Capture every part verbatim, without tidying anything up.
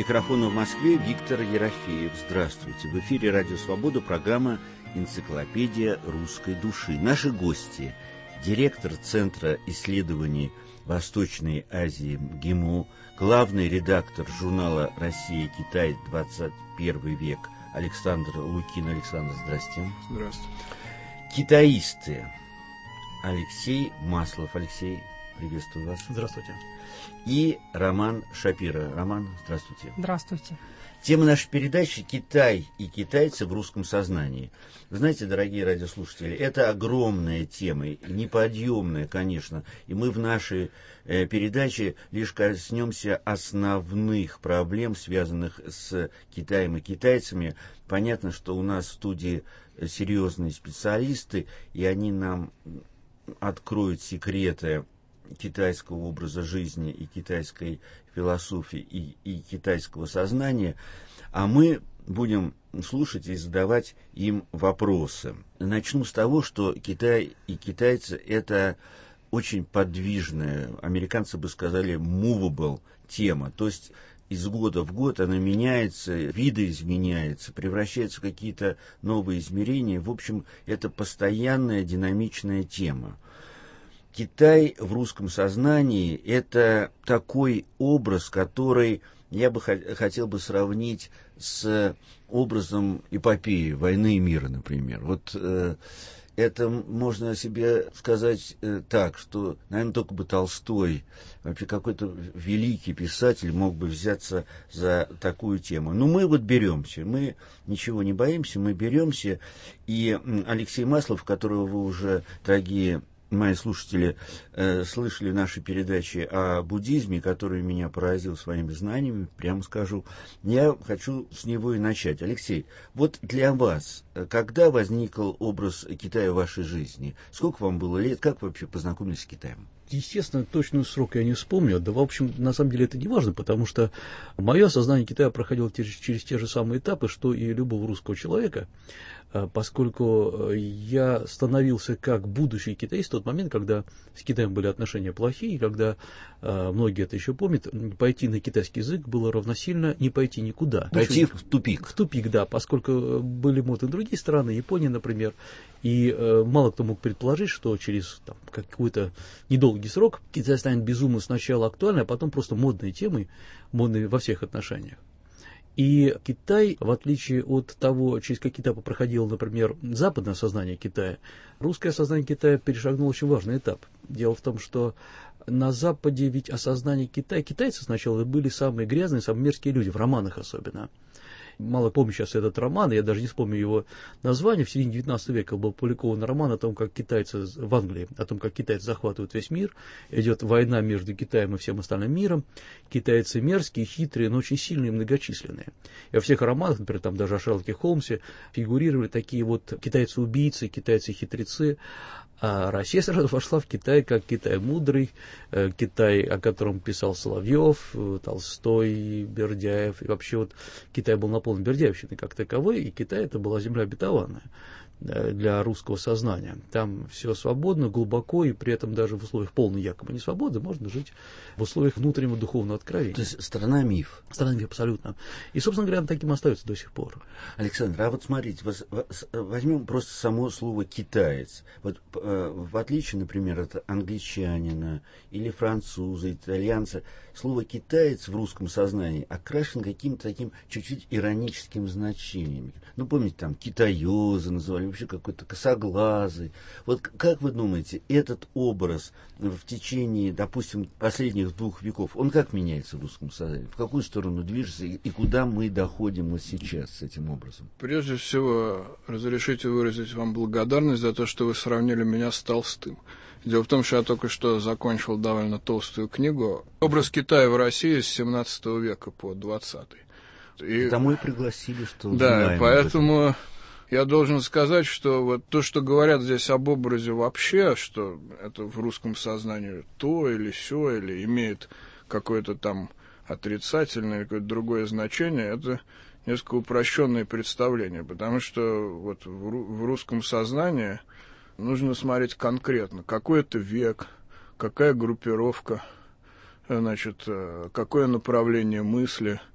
микрофона в Москве Виктор Ерофеев. Здравствуйте. В эфире «Радио Свобода», программа «Энциклопедия русской души». Наши гости – директор Центра исследований Восточной Азии ГИМО, главный редактор журнала «Россия и Китай. двадцать первый век» Александр Лукин. Александр, здрасте. Здравствуйте. Китаисты Алексей Маслов. Алексей, приветствую вас. Здравствуйте. И Роман Шапира. Роман, здравствуйте. Здравствуйте. Тема нашей передачи – Китай и китайцы в русском сознании. Вы знаете, дорогие радиослушатели, это огромная тема, неподъемная, конечно. И мы в нашей э, передаче лишь коснемся основных проблем, связанных с Китаем и китайцами. Понятно, что у нас в студии серьезные специалисты, и они нам откроют секреты китайского образа жизни и китайской философии и, и китайского сознания, а мы будем слушать и задавать им вопросы. Начну с того, что Китай и китайцы – это очень подвижная, американцы бы сказали, movable тема, то есть из года в год она меняется, видоизменяется, превращается в какие-то новые измерения. В общем, это постоянная динамичная тема. Китай в русском сознании – это такой образ, который я бы хотел бы сравнить с образом эпопеи «Войны и мира», например. Вот э, это можно себе сказать э, так, что, наверное, только бы Толстой, вообще какой-то великий писатель мог бы взяться за такую тему. Но мы вот беремся, мы ничего не боимся, мы беремся. И Алексей Маслов, которого вы уже, дорогие мои слушатели, э, слышали в нашей передаче о буддизме, который меня поразил своими знаниями, прямо скажу, я хочу с него и начать. Алексей, вот для вас, когда возник образ Китая в вашей жизни? Сколько вам было лет? Как вы вообще познакомились с Китаем? Естественно, точный срок я не вспомню. Да, в общем, на самом деле это не важно, потому что мое осознание Китая проходило через, через те же самые этапы, что и любого русского человека, поскольку я становился как будущий китаист в тот момент, когда с Китаем были отношения плохие, когда, многие это еще помнят, пойти на китайский язык было равносильно не пойти никуда. Пойти в тупик. В тупик, да, поскольку были модны другие страны, Япония, например, и мало кто мог предположить, что через там, какой-то недолгий срок Китай станет безумно сначала актуальной, а потом просто модной темой, модной во всех отношениях. И Китай, в отличие от того, через какие этапы проходило, например, западное сознание Китая, русское сознание Китая перешагнуло очень важный этап. Дело в том, что на Западе ведь осознание Китая, китайцы сначала были самые грязные, самые мерзкие люди, в романах особенно. Мало помню сейчас этот роман, я даже не вспомню его название. В середине девятнадцатого века был опубликован роман о том, как китайцы в Англии, о том, как китайцы захватывают весь мир. Идет война между Китаем и всем остальным миром. Китайцы мерзкие, хитрые, но очень сильные и многочисленные. И во всех романах, например, там даже о Шерлоке Холмсе, фигурировали такие вот китайцы-убийцы, китайцы-хитрецы. А Россия сразу вошла в Китай как Китай мудрый, Китай, о котором писал Соловьев, Толстой, Бердяев. И вообще вот Китай был наполнен бердяевщиной как таковой, и Китай это была земля обетованная для русского сознания. Там все свободно, глубоко, и при этом даже в условиях полной якобы несвободы можно жить в условиях внутреннего духовного откровения. То есть страна-миф. Страна-миф, абсолютно. И, собственно говоря, она таким остается до сих пор. Александр, а вот смотрите, возьмем просто само слово «китаец». Вот в отличие, например, от англичанина или француза, итальянца, слово «китаец» в русском сознании окрашено каким-то таким чуть-чуть ироническим значением. Ну, помните, там китаёзы называли, вообще какой-то косоглазый. Вот как вы думаете, этот образ в течение, допустим, последних двух веков, он как меняется в русском сознании? В какую сторону движется и куда мы доходим вот сейчас с этим образом? Прежде всего, разрешите выразить вам благодарность за то, что вы сравнили меня с Толстым. Дело в том, что я только что закончил довольно толстую книгу «Образ Китая в России с семнадцатого века по двадцатый». И... Домой пригласили, что... Да, поэтому... Я должен сказать, что вот то, что говорят здесь об образе вообще, что это в русском сознании то или сё, или имеет какое-то там отрицательное или какое-то другое значение, это несколько упрощенное представление, потому что вот в русском сознании нужно смотреть конкретно, какой это век, какая группировка, значит, какое направление мысли,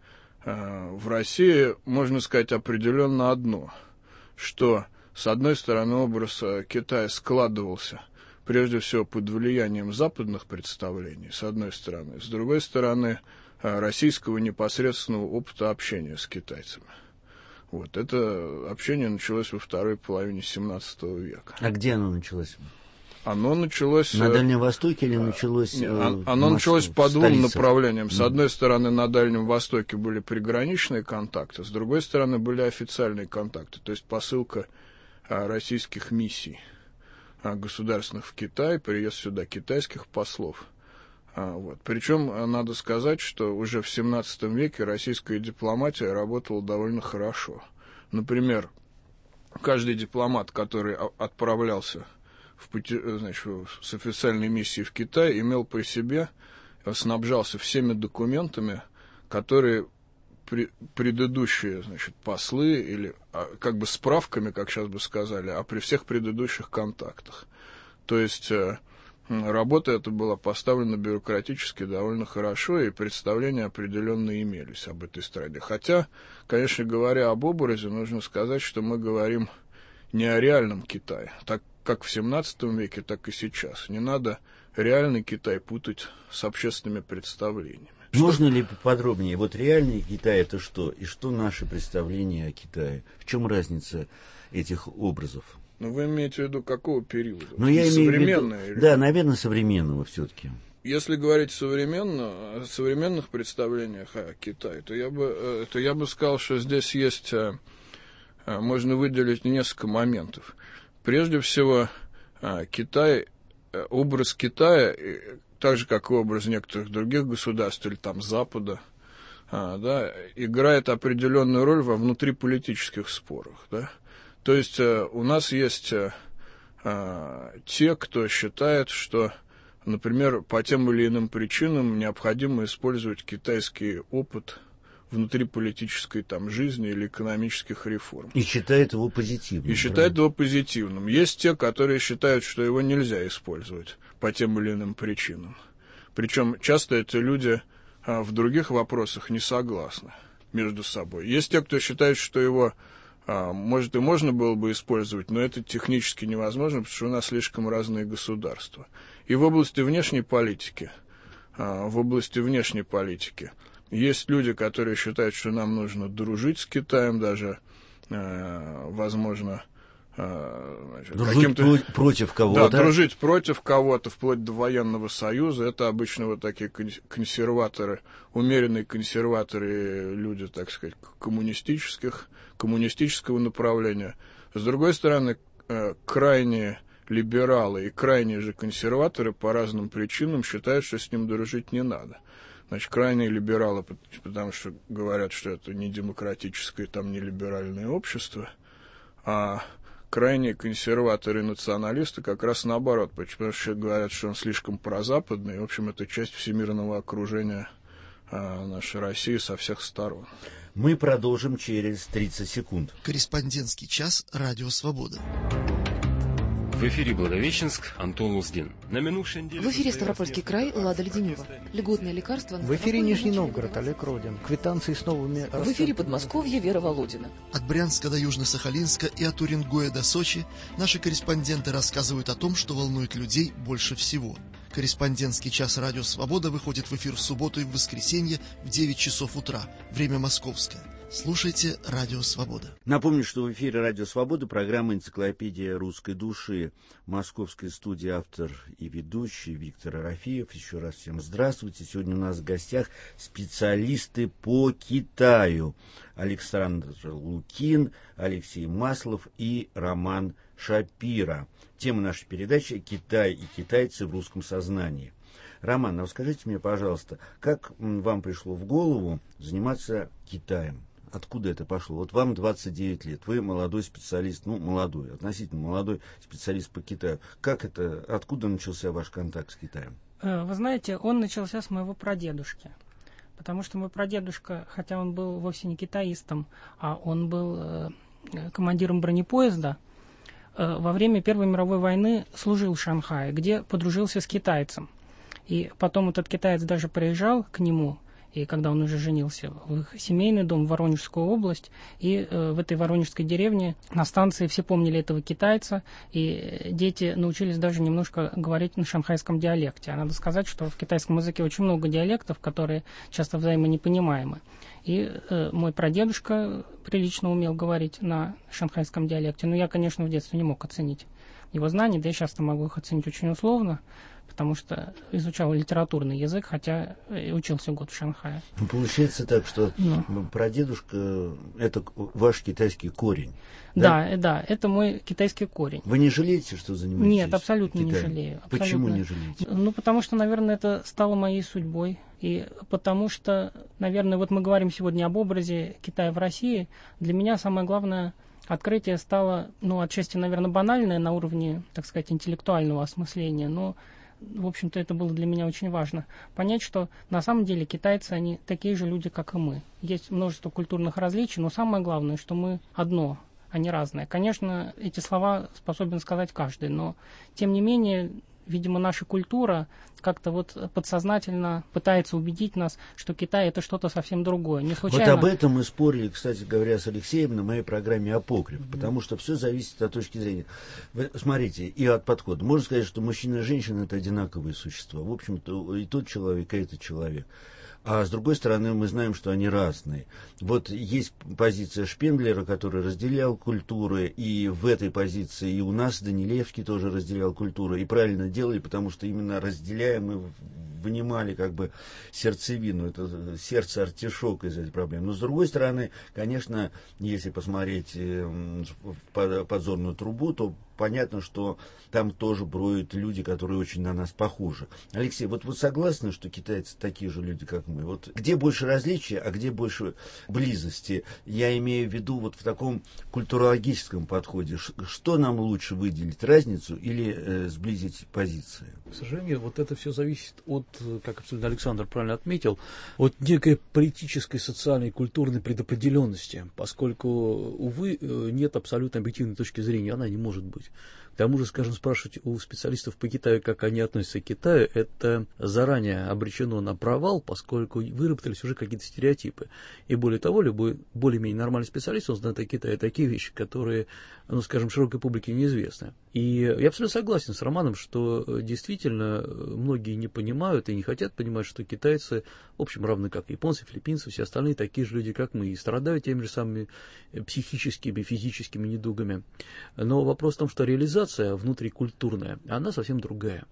в России можно сказать определенно одно, что, с одной стороны, образ Китая складывался прежде всего под влиянием западных представлений, с одной стороны, с другой стороны, российского непосредственного опыта общения с китайцами. Вот, это общение началось во второй половине семнадцатого века. А где оно началось? Оно началось... На Дальнем Востоке или началось... Нет, э, оно началось по двум столицах? направлениям. С одной стороны, на Дальнем Востоке были приграничные контакты, с другой стороны, были официальные контакты, то есть посылка а, российских миссий а, государственных в Китай, приезд сюда китайских послов. А, вот. Причем надо сказать, что уже в семнадцатом веке российская дипломатия работала довольно хорошо. Например, каждый дипломат, который отправлялся в пути, значит, с официальной миссией в Китай, имел при себе, снабжался всеми документами, которые при, предыдущие, значит, послы или как бы справками, как сейчас бы сказали, а при всех предыдущих контактах. То есть работа эта была поставлена бюрократически довольно хорошо, и представления определенно имелись об этой стране. Хотя, конечно, говоря об образе, нужно сказать, что мы говорим не о реальном Китае, так как в семнадцатом веке, так и сейчас. Не надо реальный Китай путать с общественными представлениями. Можно что... ли поподробнее? Вот реальный Китай — это что? И что наши представления о Китае? В чем разница этих образов? Ну, вы имеете в виду какого периода? Ну, я имею в виду... Или... Да, наверное, современного все-таки. Если говорить современно, о современных представлениях о Китае, то я бы, то я бы сказал, что здесь есть... Можно выделить несколько моментов. Прежде всего, Китай, образ Китая, так же, как и образ некоторых других государств или там Запада, да, играет определенную роль во внутриполитических спорах. Да. То есть у нас есть те, кто считает, что, например, по тем или иным причинам необходимо использовать китайский опыт внутриполитической там жизни или экономических реформ. И считает его позитивным. И считает его позитивным. Есть те, которые считают, что его нельзя использовать по тем или иным причинам. Причем часто эти люди а, в других вопросах не согласны между собой. Есть те, кто считает, что его, а, может, и можно было бы использовать, но это технически невозможно, потому что у нас слишком разные государства. И в области внешней политики, а, в области внешней политики есть люди, которые считают, что нам нужно дружить с Китаем, даже, э, возможно, э, значит, дружить про- против кого-то. Да, дружить против кого-то, вплоть до военного союза. Это обычно вот такие консерваторы, умеренные консерваторы, люди, так сказать, коммунистических, коммунистического направления. С другой стороны, э, крайние либералы и крайние же консерваторы по разным причинам считают, что с ним дружить не надо. Значит, крайние либералы, потому что говорят, что это не демократическое, там, не либеральное общество, а крайние консерваторы и националисты как раз наоборот, потому что говорят, что он слишком прозападный, и, в общем, это часть всемирного окружения а, нашей России со всех сторон. Мы продолжим через тридцать секунд. Корреспондентский час «Радио Свобода». В эфире Благовещенск, Антон Луздин. На минувшей неделе... В эфире Ставропольский край, Лада Леденева. Льготные лекарства... В эфире Нижний Новгород, Олег Родин. Квитанции с новыми... В эфире Подмосковье, Вера Володина. От Брянска до Южно-Сахалинска и от Уренгоя до Сочи наши корреспонденты рассказывают о том, что волнует людей больше всего. Корреспондентский час «Радио Свобода» выходит в эфир в субботу и в воскресенье в девять часов утра. Время московское. Слушайте «Радио Свобода». Напомню, что в эфире «Радио Свобода» программа «Энциклопедия русской души». В московской студии автор и ведущий Виктор Арафиев. Еще раз всем здравствуйте. Сегодня у нас в гостях специалисты по Китаю. Александр Лукин, Алексей Маслов и Роман Шапира. Тема нашей передачи «Китай и китайцы в русском сознании». Роман, а скажите мне, пожалуйста, как вам пришло в голову заниматься Китаем? Откуда это пошло? Вот вам двадцать девять лет, вы молодой специалист, ну, молодой, относительно молодой специалист по Китаю. Как это, откуда начался ваш контакт с Китаем? Вы знаете, он начался с моего прадедушки. Потому что мой прадедушка, хотя он был вовсе не китаистом, а он был э, командиром бронепоезда, э, во время Первой мировой войны служил в Шанхае, где подружился с китайцем. И потом этот китаец даже приезжал к нему и когда он уже женился, в их семейный дом в Воронежскую область. И э, в этой воронежской деревне на станции все помнили этого китайца, и дети научились даже немножко говорить на шанхайском диалекте. А надо сказать, что в китайском языке очень много диалектов, которые часто взаимонепонимаемы. И э, мой прадедушка прилично умел говорить на шанхайском диалекте, но я, конечно, в детстве не мог оценить его знания, да и сейчас-то могу их оценить очень условно, потому что изучал литературный язык, хотя и учился год в Шанхае. Ну, получается так, что ну. прадедушка – это ваш китайский корень. Да? да, да, это мой китайский корень. Вы не жалеете, что занимаетесь Нет, абсолютно Китаем? не жалею. Абсолютно. Почему не жалеете? Ну, потому что, наверное, это стало моей судьбой. И потому что, наверное, вот мы говорим сегодня об образе Китая в России. Для меня самое главное открытие стало, ну, отчасти, наверное, банальное на уровне, так сказать, интеллектуального осмысления, но в общем-то, это было для меня очень важно. Понять, что на самом деле китайцы, они такие же люди, как и мы. Есть множество культурных различий, но самое главное, что мы одно, а не разное. Конечно, эти слова способен сказать каждый, но, тем не менее, видимо, наша культура как-то вот подсознательно пытается убедить нас, что Китай — это что-то совсем другое. Не случайно... Вот об этом мы спорили, кстати говоря, с Алексеем на моей программе «Апокриф», mm-hmm. потому что все зависит от точки зрения. Вы смотрите, и от подхода. Можно сказать, что мужчина и женщина — это одинаковые существа. В общем-то, и тот человек, и этот человек. А с другой стороны, мы знаем, что они разные. Вот есть позиция Шпенглера, который разделял культуры, и в этой позиции и у нас Данилевский тоже разделял культуры, и правильно делали, потому что именно разделяя мы вынимали как бы сердцевину, это сердце артишок из этой проблемы. Но с другой стороны, конечно, если посмотреть в подзорную трубу, то понятно, что там тоже броют люди, которые очень на нас похожи. Алексей, вот вы согласны, что китайцы такие же люди, как мы? Вот где больше различия, а где больше близости? Я имею в виду вот в таком культурологическом подходе. Что нам лучше выделить, разницу или э, сблизить позиции? К сожалению, вот это все зависит от, как абсолютно Александр правильно отметил, от некой политической, социальной, культурной предопределенности, поскольку, увы, нет абсолютно объективной точки зрения, она не может быть. К тому же, скажем, спрашивать у специалистов по Китаю, как они относятся к Китаю, это заранее обречено на провал, поскольку выработались уже какие-то стереотипы. И более того, любой более-менее нормальный специалист, он знает о Китае такие вещи, которые, ну, скажем, широкой публике неизвестны. И я абсолютно согласен с Романом, что действительно многие не понимают и не хотят понимать, что китайцы, в общем, равны как японцы, филиппинцы, все остальные такие же люди, как мы, и страдают теми же самыми психическими, физическими недугами. Но вопрос в том, что реализация внутрикультурная, она совсем другая.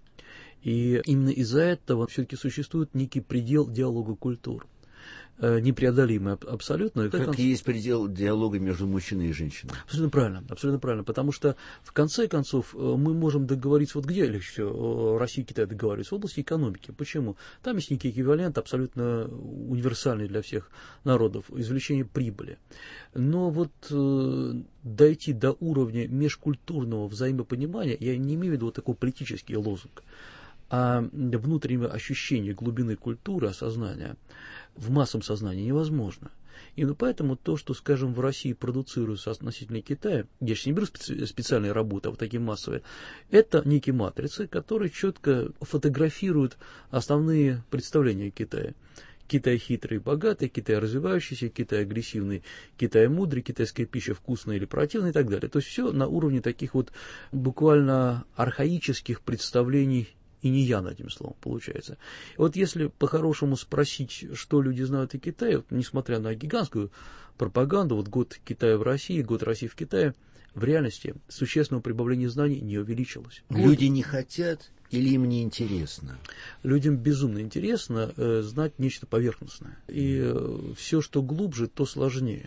И именно из-за этого все-таки существует некий предел диалога культур. Непреодолимый абсолютно. Как конце... есть предел диалога между мужчиной и женщиной. Абсолютно правильно, абсолютно правильно, потому что в конце концов мы можем договориться, вот где легче всего Россия и Китай договариваются, в области экономики. Почему? Там есть некий эквивалент абсолютно универсальный для всех народов, извлечение прибыли. Но вот э, дойти до уровня межкультурного взаимопонимания, я не имею в виду вот такой политический лозунг, а внутреннего ощущения глубины культуры, осознания в массовом сознании невозможно. И ну, поэтому то, что, скажем, в России продуцируется относительно Китая, я сейчас не беру специ- специальные работы, а вот такие массовые, это некие матрицы, которые четко фотографируют основные представления о Китае. Китай хитрый и богатый, Китай развивающийся, Китай агрессивный, Китай мудрый, китайская пища вкусная или противная и так далее. То есть все на уровне таких вот буквально архаических представлений и не я, над этим словом, получается. Вот если по-хорошему спросить, что люди знают о Китае, вот, несмотря на гигантскую пропаганду, вот год Китая в России, год России в Китае, в реальности существенного прибавления знаний не увеличилось. Люди не хотят или им не интересно? Людям безумно интересно э, знать нечто поверхностное. И э, все, что глубже, то сложнее.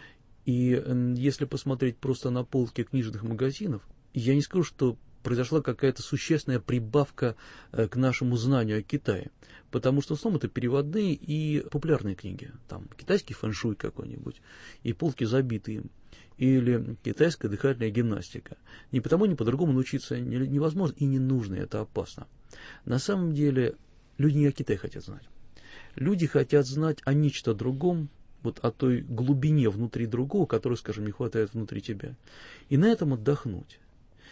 И э, если посмотреть просто на полки книжных магазинов, я не скажу, что произошла какая-то существенная прибавка к нашему знанию о Китае. Потому что в основном это переводные и популярные книги. Там китайский фэншуй какой-нибудь, и полки забиты им. Или китайская дыхательная гимнастика. Ни потому, ни по-другому научиться невозможно и не нужно, это опасно. На самом деле люди не о Китае хотят знать. Люди хотят знать о нечто другом, вот о той глубине внутри другого, которой, скажем, не хватает внутри тебя. И на этом отдохнуть.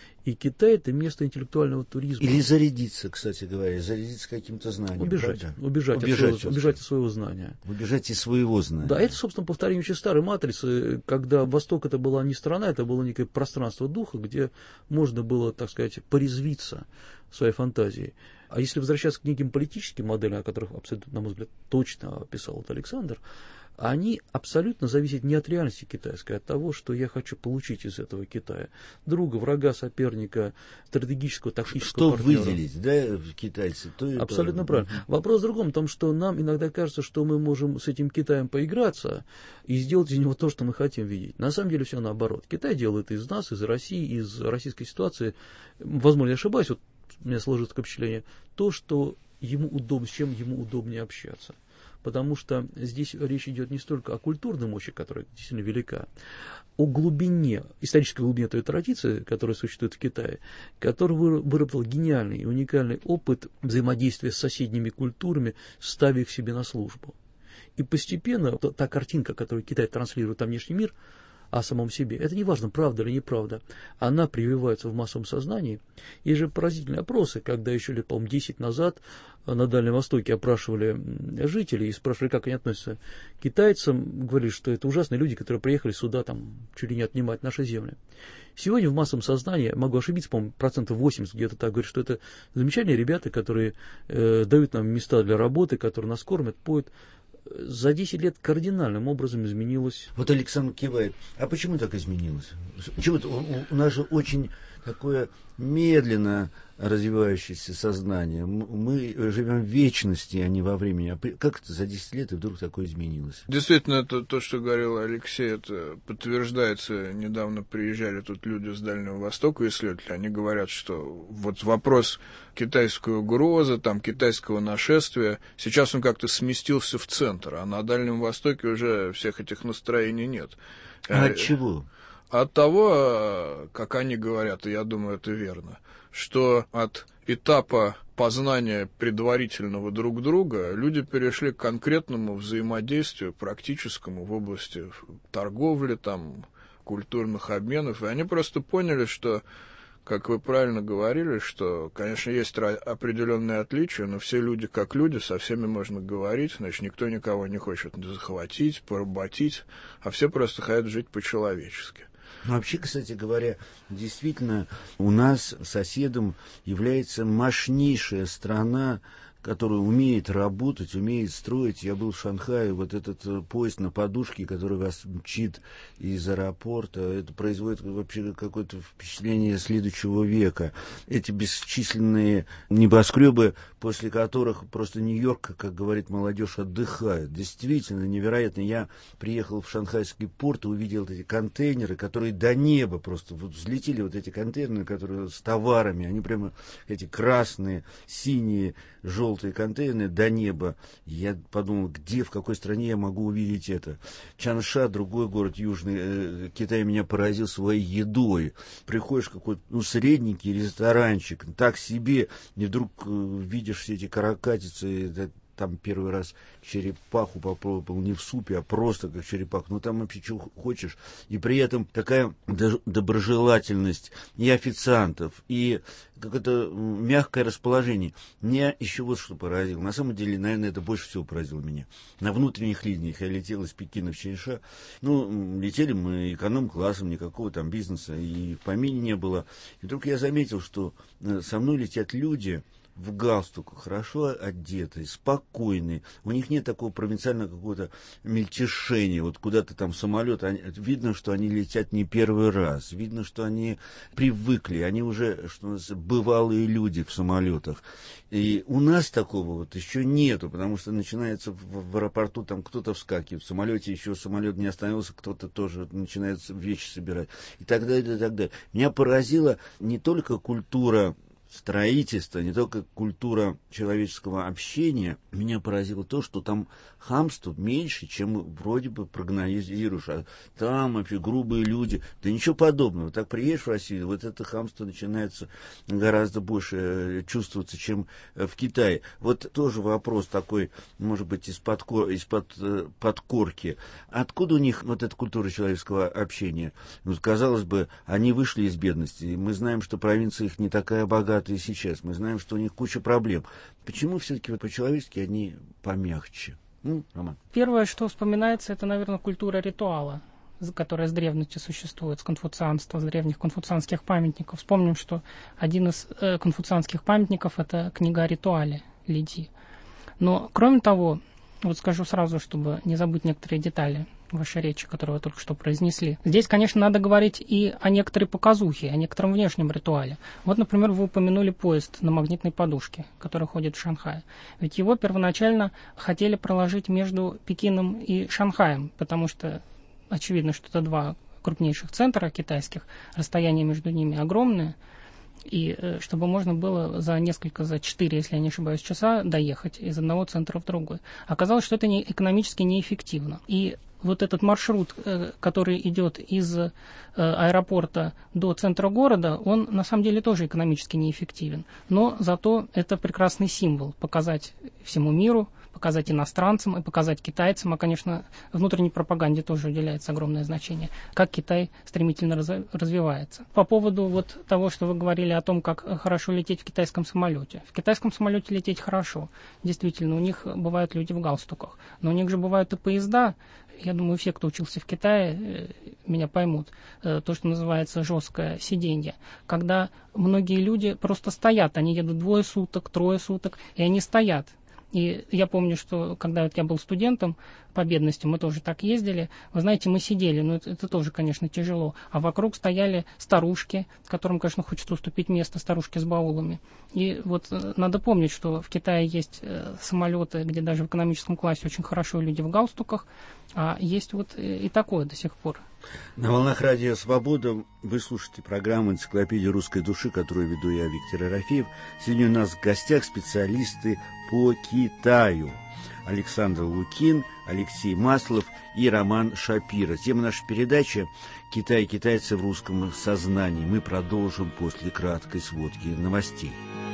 И Китай – это место интеллектуального туризма. Или зарядиться, кстати говоря, зарядиться каким-то знанием. Убежать, правда? убежать, убежать, от своего, убежать от своего знания. Убежать из своего знания. Да, это, собственно, повторение очень старой матрицы, когда Восток это была не страна, это было некое пространство духа, где можно было, так сказать, порезвиться своей фантазией. А если возвращаться к неким политическим моделям, о которых абсолютно, на мой взгляд, точно описал вот Александр, они абсолютно зависят не от реальности китайской, а от того, что я хочу получить из этого Китая. Друга, врага, соперника, стратегического, тактического что партнера. выделить, да, китайцы? То Абсолютно это... правильно. Вопрос в другом, в том, что нам иногда кажется, что мы можем с этим Китаем поиграться и сделать из него то, что мы хотим видеть. На самом деле все наоборот. Китай делает из нас, из России, из российской ситуации, возможно, я ошибаюсь, вот у меня сложится такое впечатление, то, что ему удобно, с чем ему удобнее общаться. Потому что здесь речь идет не столько о культурной мощи, которая действительно велика, о глубине, исторической глубине той традиции, которая существует в Китае, который выработал гениальный и уникальный опыт взаимодействия с соседними культурами, ставя их себе на службу. И постепенно та картинка, которую Китай транслирует на внешний мир, о самом себе. Это не важно, правда или неправда. Она прививается в массовом сознании. Есть же поразительные опросы, когда еще лет, по-моему, десять назад на Дальнем Востоке опрашивали жителей и спрашивали, как они относятся к китайцам. Говорили, что это ужасные люди, которые приехали сюда там, чуть ли не отнимать наши земли. Сегодня в массовом сознании, могу ошибиться, по-моему, процентов восемьдесят где-то так, говорят, что это замечательные ребята, которые э, дают нам места для работы, которые нас кормят, поют. За десять лет кардинальным образом изменилось. Вот Александр кивает. А почему так изменилось? Почему-то у, у нас же очень такое медленно развивающееся сознание. Мы живем в вечности, а не во времени. А как это за десять лет и вдруг такое изменилось? Действительно, это то, что говорил Алексей, это подтверждается. Недавно приезжали тут люди с Дальнего Востока, исследователи. Они говорят, что вот вопрос китайской угрозы, там, китайского нашествия, сейчас он как-то сместился в центр, а на Дальнем Востоке уже всех этих настроений нет. А от чего? От того, как они говорят, и я думаю, это верно, что от этапа познания предварительного друг друга люди перешли к конкретному взаимодействию, практическому в области торговли, там, культурных обменов, и они просто поняли, что, как вы правильно говорили, что, конечно, есть определенные отличия, но все люди как люди, со всеми можно говорить, значит, никто никого не хочет захватить, поработить, а все просто хотят жить по-человечески. Ну, вообще, кстати говоря, действительно, у нас соседом является мощнейшая страна, которая умеет работать, умеет строить. Я был в Шанхае, вот этот поезд на подушке, который вас мчит из аэропорта, это производит вообще какое-то впечатление следующего века. Эти бесчисленные небоскребы, после которых просто Нью-Йорк, как говорит молодежь, отдыхает. Действительно невероятно. Я приехал в шанхайский порт и увидел эти контейнеры, которые до неба просто вот взлетели, вот эти контейнеры, которые с товарами, они прямо эти красные, синие, желтые контейнеры до неба. Я подумал, где, в какой стране я могу увидеть это. Чанша, другой город южный, э, Китай меня поразил своей едой. Приходишь в какой-то, ну, средненький ресторанчик, так себе, и вдруг э, видишь все эти каракатицы, это, там первый раз черепаху попробовал не в супе, а просто как черепаху. Ну, там вообще чего хочешь. И при этом такая доброжелательность и официантов, и какое-то мягкое расположение. Меня еще вот что поразило. На самом деле, наверное, это больше всего поразило меня. На внутренних линиях я летел из Пекина в Чанша. Ну, летели мы эконом-классом, никакого там бизнеса и в помине не было. И вдруг я заметил, что со мной летят люди в галстуках, хорошо одетые, спокойные. У них нет такого провинциального какого-то мельтешения. Вот куда-то там самолет, они, видно, что они летят не первый раз. Видно, что они привыкли. Они уже, что у нас, бывалые люди в самолетах. И у нас такого вот еще нету, потому что начинается в, в аэропорту, там кто-то вскакивает. В самолете еще самолет не остановился, кто-то тоже начинает вещи собирать. И так далее, и так далее. Меня поразила не только культура строительство, не только культура человеческого общения, меня поразило то, что там хамство меньше, чем вроде бы прогнозируешь. А там вообще грубые люди. Да ничего подобного. Так приедешь в Россию, вот это хамство начинается гораздо больше чувствоваться, чем в Китае. Вот тоже вопрос такой, может быть, из-под, из-под подкорки. Откуда у них вот эта культура человеческого общения? Ну, казалось бы, они вышли из бедности. Мы знаем, что провинция их не такая богатая и сейчас. Мы знаем, что у них куча проблем. Почему все-таки вот по-человечески они помягче? Ну, Роман. Первое, что вспоминается, это, наверное, культура ритуала, которая с древности существует, с конфуцианства, с древних конфуцианских памятников. Вспомним, что один из э, конфуцианских памятников – это книга о ритуале Ли Ди. Но, кроме того, вот скажу сразу, чтобы не забыть некоторые детали вашей речи, которую вы только что произнесли. Здесь, конечно, надо говорить и о некоторой показухе, о некотором внешнем ритуале. Вот, например, вы упомянули поезд на магнитной подушке, который ходит в Шанхае. Ведь его первоначально хотели проложить между Пекином и Шанхаем, потому что очевидно, что это два крупнейших центра китайских, расстояние между ними огромное, и э, чтобы можно было за несколько, за четыре, если я не ошибаюсь, часа доехать из одного центра в другой. Оказалось, что это не, экономически неэффективно. И вот этот маршрут, э, который идет из э, аэропорта до центра города, он на самом деле тоже экономически неэффективен. Но зато это прекрасный символ – показать всему миру, показать иностранцам и показать китайцам, а, конечно, внутренней пропаганде тоже уделяется огромное значение, как Китай стремительно раз, развивается. По поводу вот того, что вы говорили о том, как хорошо лететь в китайском самолете. В китайском самолете лететь хорошо. Действительно, у них бывают люди в галстуках, но у них же бывают и поезда. Я думаю, все, кто учился в Китае, меня поймут. То, что называется жесткое сиденье. Когда многие люди просто стоят, они едут двое суток, трое суток, и они стоят. И я помню, что когда вот я был студентом по бедности, мы тоже так ездили. Вы знаете, мы сидели, но это, это тоже, конечно, тяжело. А вокруг стояли старушки, которым, конечно, хочется уступить место, старушки с баулами. И вот надо помнить, что в Китае есть самолеты, где даже в экономическом классе очень хорошо люди в галстуках, а есть вот и такое до сих пор. На волнах радио «Свобода» вы слушаете программу «Энциклопедия русской души», которую веду я, Виктор Ерофеев. Сегодня у нас в гостях специалисты по Китаю. Александр Лукин, Алексей Маслов и Роман Шапира. Тема нашей передачи «Китай и китайцы в русском сознании». Мы продолжим после краткой сводки новостей.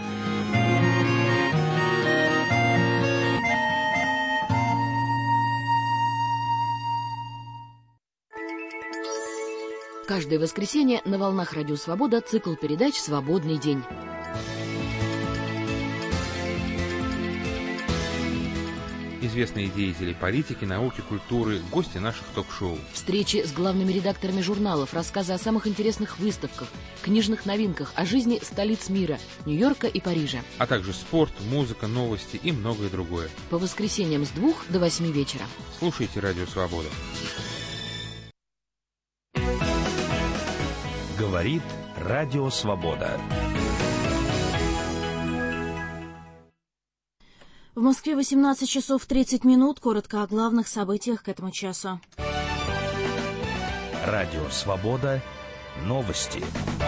Каждое воскресенье на волнах Радио Свобода цикл передач «Свободный день». Известные деятели политики, науки, культуры, гости наших ток-шоу. Встречи с главными редакторами журналов, рассказы о самых интересных выставках, книжных новинках, о жизни столиц мира, Нью-Йорка и Парижа. А также спорт, музыка, новости и многое другое. По воскресеньям с двух до восьми вечера. Слушайте Радио Свобода. Говорит Радио Свобода. В Москве восемнадцать часов тридцать минут. Коротко о главных событиях к этому часу. Радио Свобода. Новости.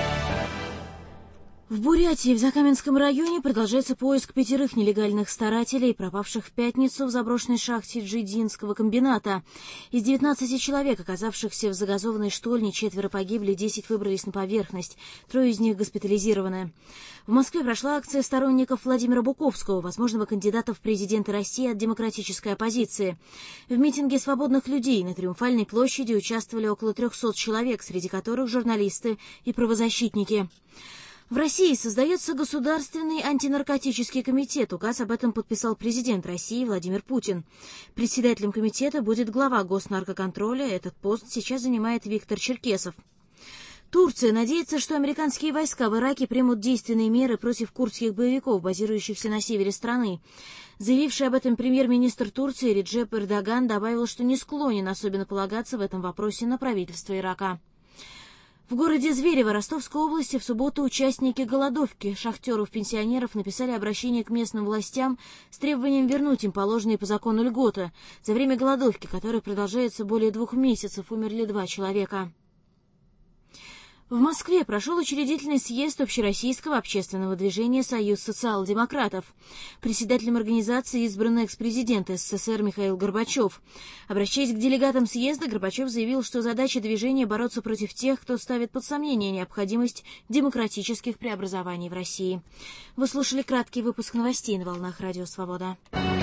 В Бурятии, в Закаменском районе, продолжается поиск пятерых нелегальных старателей, пропавших в пятницу в заброшенной шахте Джидинского комбината. Из девятнадцати человек, оказавшихся в загазованной штольне, четверо погибли, десять выбрались на поверхность, трое из них госпитализированы. В Москве прошла акция сторонников Владимира Буковского, возможного кандидата в президенты России от демократической оппозиции. В митинге свободных людей на Триумфальной площади участвовали около трехсот человек, среди которых журналисты и правозащитники. В России создается Государственный антинаркотический комитет. Указ об этом подписал президент России Владимир Путин. Председателем комитета будет глава Госнаркоконтроля. Этот пост сейчас занимает Виктор Черкесов. Турция надеется, что американские войска в Ираке примут действенные меры против курдских боевиков, базирующихся на севере страны. Заявивший об этом премьер-министр Турции Реджеп Эрдоган добавил, что не склонен особенно полагаться в этом вопросе на правительство Ирака. В городе Зверево Ростовской области в субботу участники голодовки шахтеров-пенсионеров написали обращение к местным властям с требованием вернуть им положенные по закону льготы. За время голодовки, которая продолжается более двух месяцев, умерли два человека. В Москве прошел учредительный съезд общероссийского общественного движения «Союз социал-демократов». Председателем организации избран экс-президент СССР Михаил Горбачев. Обращаясь к делегатам съезда, Горбачев заявил, что задача движения бороться против тех, кто ставит под сомнение необходимость демократических преобразований в России. Вы слушали краткий выпуск новостей на волнах Радио Свобода.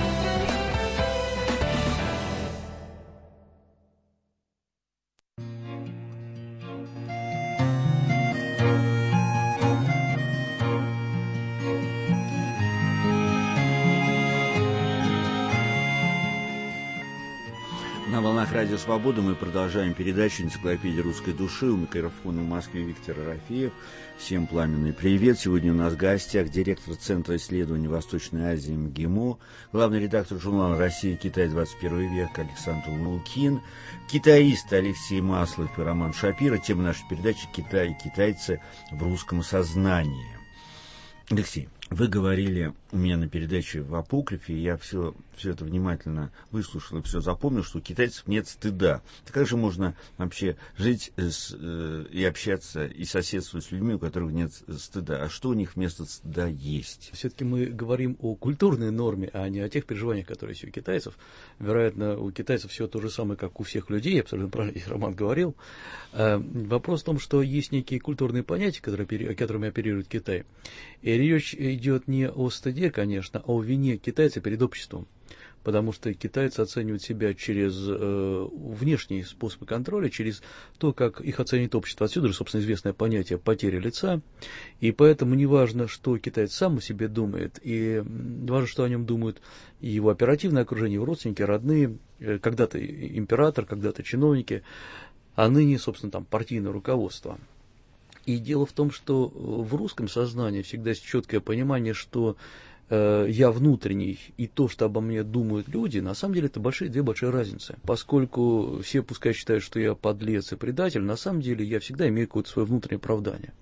На волнах Радио Свобода мы продолжаем передачу «Энциклопедия русской души». У микрофона в Москве Виктор Арафеев. Всем пламенный привет. Сегодня у нас в гостях директор Центра исследований Восточной Азии МГИМО, главный редактор журнала «Россия. Китай. двадцать первый век» Александр Лукин, китаисты Алексей Маслов и Роман Шапира. Тема нашей передачи «Китай и китайцы в русском сознании». Алексей, вы говорили у меня на передаче в Апокрифе, я все, все это внимательно выслушал и все запомнил, что у китайцев нет стыда. Как же можно вообще жить с, э, и общаться, и соседствовать с людьми, у которых нет стыда? А что у них вместо стыда есть? Все-таки мы говорим о культурной норме, а не о тех переживаниях, которые есть у китайцев. Вероятно, у китайцев все то же самое, как у всех людей, абсолютно правильно здесь Роман говорил. Э, вопрос в том, что есть некие культурные понятия, которые, которыми оперирует Китай. И речь идет не о стыде, конечно, а о вине китайца перед обществом. Потому что китайцы оценивают себя через э, внешние способы контроля, через то, как их оценит общество. Отсюда же, собственно, известное понятие потери лица. И поэтому не важно, что китаец сам о себе думает, и важно, что о нем думают и его оперативное окружение, его родственники, родные, э, когда-то император, когда-то чиновники, а ныне, собственно, там партийное руководство. И дело в том, что в русском сознании всегда есть четкое понимание, что э, я внутренний, и то, что обо мне думают люди, на самом деле это большие, две большие разницы. Поскольку все пускай считают, что я подлец и предатель, на самом деле я всегда имею какое-то свое внутреннее оправдание.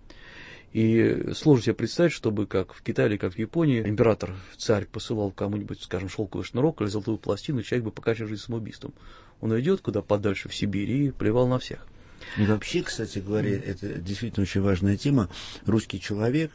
И сложно себе представить, чтобы как в Китае или как в Японии император, царь посылал кому-нибудь, скажем, шелковый шнурок или золотую пластину, человек бы покончил жизнь самоубийством. Он уйдет куда подальше в Сибирь и плевал на всех. И вообще, кстати говоря, это действительно очень важная тема. Русский человек,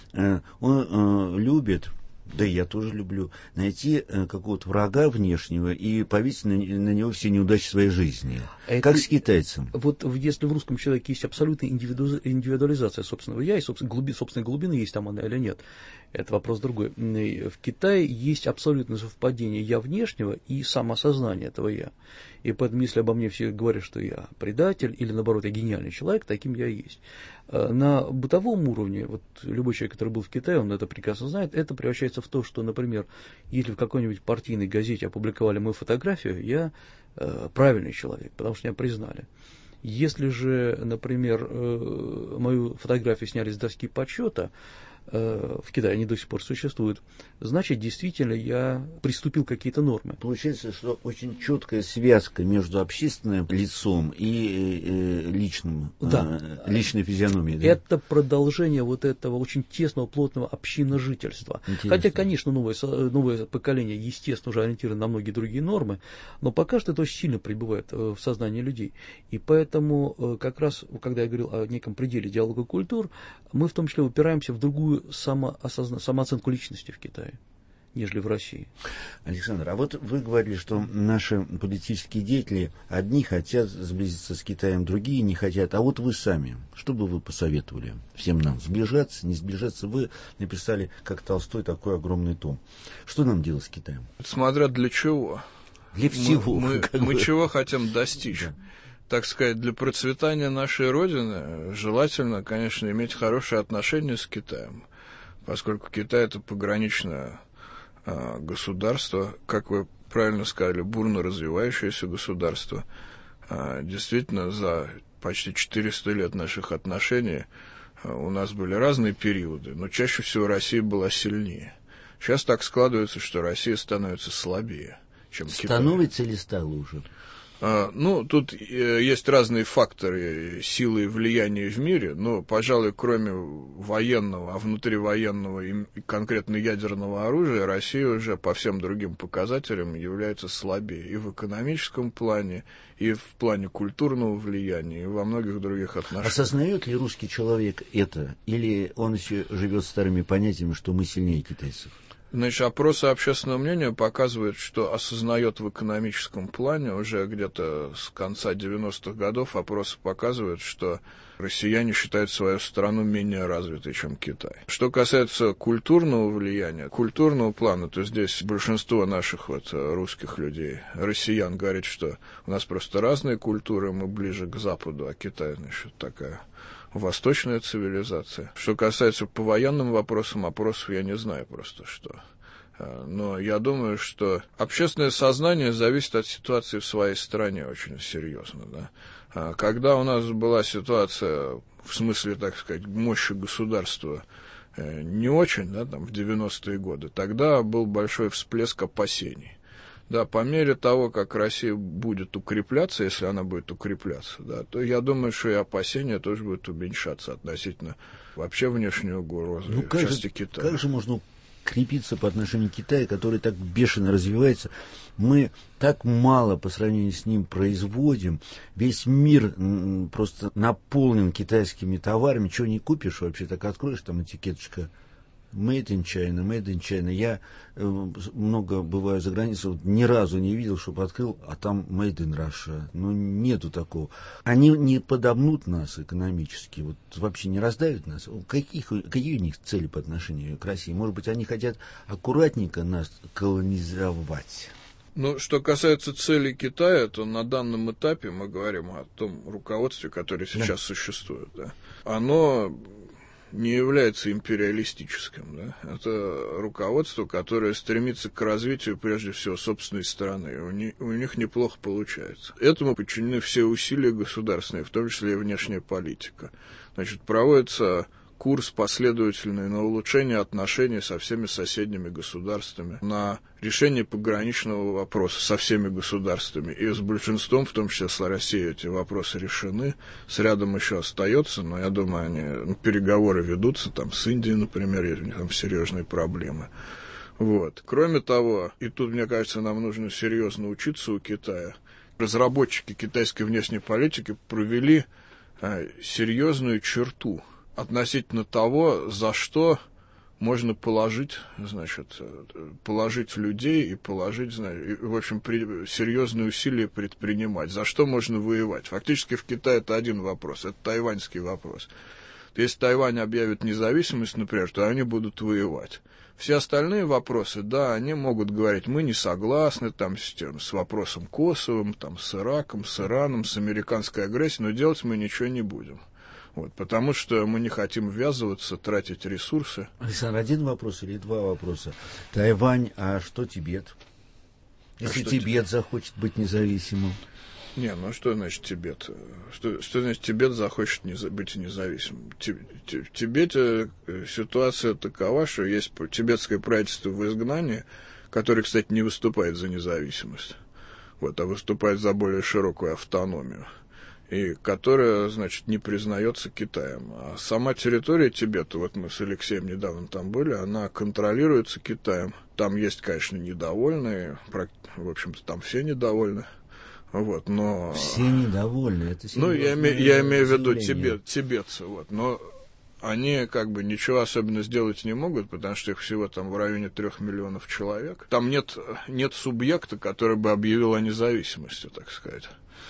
он любит, да и я тоже люблю, найти какого-то врага внешнего и повесить на, на него все неудачи своей жизни. Это, как с китайцем. Вот если в русском человеке есть абсолютная индивиду, индивидуализация собственного я, и собственно, глуби, собственной глубины, есть там она или нет, это вопрос другой. В Китае есть абсолютное совпадение я внешнего и самоосознание этого я. И поэтому, если обо мне все говорят, что я предатель, или наоборот, я гениальный человек, таким я и есть. На бытовом уровне, вот любой человек, который был в Китае, он это прекрасно знает, это превращается в то, что, например, если в какой-нибудь партийной газете опубликовали мою фотографию, я э, правильный человек, потому что меня признали. Если же, например, э, мою фотографию сняли с доски почета, в Китае они до сих пор существуют, значит, действительно, я приступил к какие-то нормы. Получается, что очень четкая связка между общественным лицом и э, личным, да. э, личной физиономией. Да? Это продолжение вот этого очень тесного, плотного общинножительства. Интересно. Хотя, конечно, новое, новое поколение, естественно, уже ориентировано на многие другие нормы, но пока что это очень сильно пребывает в сознании людей. И поэтому, как раз, когда я говорил о неком пределе диалога культур, мы в том числе упираемся в другую самоосозна... самооценку личности в Китае, нежели в России. Александр, а вот вы говорили, что наши политические деятели одни хотят сблизиться с Китаем, другие не хотят. А вот вы сами, что бы вы посоветовали всем нам? Сближаться, не сближаться? Вы написали, как Толстой, такой огромный том. Что нам делать с Китаем? Смотря для чего. Для всего. Мы, мы, мы чего хотим достичь? Да. Так сказать, для процветания нашей Родины желательно, конечно, иметь хорошие отношения с Китаем, поскольку Китай – это пограничное а, государство, как вы правильно сказали, бурно развивающееся государство. А, действительно, за почти четыреста лет наших отношений а, у нас были разные периоды, но чаще всего Россия была сильнее. Сейчас так складывается, что Россия становится слабее, чем Китай. Становится или стала уже? Ну, тут есть разные факторы силы и влияния в мире, но, пожалуй, кроме военного, а внутривоенного и конкретно ядерного оружия, Россия уже по всем другим показателям является слабее и в экономическом плане, и в плане культурного влияния, и во многих других отношениях. Осознает ли русский человек это, или он еще живет старыми понятиями, что мы сильнее китайцев? Значит, опросы общественного мнения показывают, что осознает в экономическом плане уже где-то с конца девяностых годов опросы показывают, что россияне считают свою страну менее развитой, чем Китай. Что касается культурного влияния, культурного плана, то здесь большинство наших вот русских людей, россиян, говорит, что у нас просто разные культуры, мы ближе к Западу, а Китай, значит, такая восточная цивилизация. Что касается по военным вопросам, опросов я не знаю просто что. Но я думаю, что общественное сознание зависит от ситуации в своей стране очень серьезно. Да? Когда у нас была ситуация, в смысле, так сказать, мощи государства не очень, да, там, в девяностые годы, тогда был большой всплеск опасений. Да, по мере того, как Россия будет укрепляться, если она будет укрепляться, да, то я думаю, что и опасения тоже будут уменьшаться относительно вообще внешней угрозы, ну, в части Китая. Как же можно укрепиться по отношению к Китаю, который так бешено развивается? Мы так мало по сравнению с ним производим. Весь мир м, просто наполнен китайскими товарами. Чего не купишь вообще, так откроешь, там этикеточка Made in China, Made in China. Я э, много бываю за границей, вот, ни разу не видел, чтобы открыл, а там Made in Russia. Ну, нету такого. Они не подомнут нас экономически, вот вообще не раздавят нас. Какие, какие у них цели по отношению к России? Может быть, они хотят аккуратненько нас колонизовать? Ну, что касается целей Китая, то на данном этапе мы говорим о том руководстве, которое сейчас да. существует. Да. Оно не является империалистическим. Да? Это руководство, которое стремится к развитию, прежде всего, собственной страны. У, не, у них неплохо получается. Этому подчинены все усилия государственные, в том числе и внешняя политика. Значит, проводится курс последовательный на улучшение отношений со всеми соседними государствами, на решение пограничного вопроса со всеми государствами. И с большинством, в том числе с Россией, эти вопросы решены. С рядом еще остается, но я думаю, они, ну, переговоры ведутся, там, с Индией, например, есть у них там серьезные проблемы. Вот. Кроме того, и тут, мне кажется, нам нужно серьезно учиться у Китая, разработчики китайской внешней политики провели а, серьезную черту относительно того, за что можно положить, значит, положить людей и положить, значит, в общем, при, серьезные усилия предпринимать, за что можно воевать. Фактически в Китае это один вопрос, это тайваньский вопрос. Если Тайвань объявит независимость, например, то они будут воевать. Все остальные вопросы, да, они могут говорить, мы не согласны там, с, тем, с вопросом Косовым, там, с Ираком, с Ираном, с американской агрессией, но делать мы ничего не будем. Вот, потому что мы не хотим ввязываться, тратить ресурсы. Александр, один вопрос или два вопроса? Тайвань, а что Тибет? Если а Тибет, Тибет захочет быть независимым? Не, ну что значит Тибет? Что, что значит Тибет захочет не, быть независимым? В Тибете ситуация такова, что есть тибетское правительство в изгнании, которое, кстати, не выступает за независимость, вот, а выступает за более широкую автономию, и которая, значит, не признается Китаем. А сама территория Тибета, вот мы с Алексеем недавно там были, она контролируется Китаем. Там есть, конечно, недовольные, в общем-то, там все недовольны. Вот, но... Все недовольны, это Ну, я, име, я имею в виду тибет, тибетцы, вот, но они как бы ничего особенно сделать не могут, потому что их всего там в районе трех миллионов человек. Там нет, нет субъекта, который бы объявил о независимости, так сказать.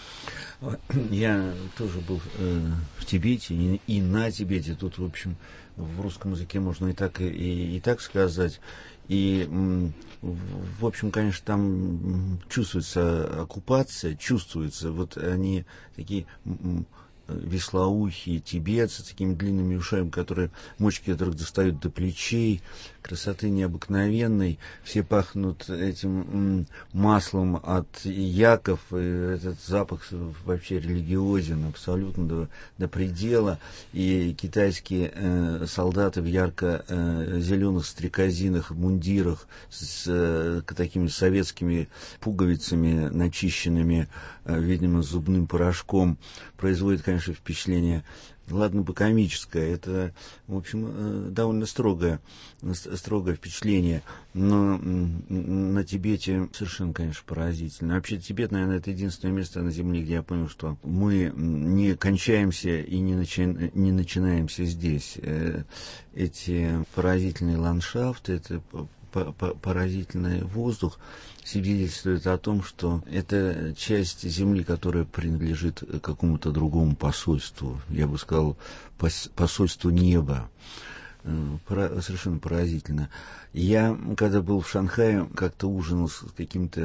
Я тоже был э, в Тибете и, и на Тибете. Тут, в общем, в русском языке можно и так, и, и, и так сказать. И, в общем, конечно, там чувствуется оккупация, чувствуется. Вот они такие вислоухие тибетцы с такими длинными ушами, которые, мочки которых достают до плечей, красоты необыкновенной, все пахнут этим маслом от яков, и этот запах вообще религиозен абсолютно до, до предела, и китайские э, солдаты в ярко-зеленых э, стрекозинах, мундирах с э, такими советскими пуговицами, начищенными, э, видимо, зубным порошком, производит, конечно, впечатление, ладно бы комическое, это, в общем, довольно строгое, строгое впечатление, но на Тибете совершенно, конечно, поразительно. Вообще Тибет, наверное, это единственное место на Земле, где я понял, что мы не кончаемся и не, начи... не начинаемся здесь. Эти поразительные ландшафты, это поразительный воздух свидетельствует о том, что это часть земли, которая принадлежит какому-то другому посольству, я бы сказал, посольству неба. Совершенно поразительно. Я, когда был в Шанхае, как-то ужинал с какими-то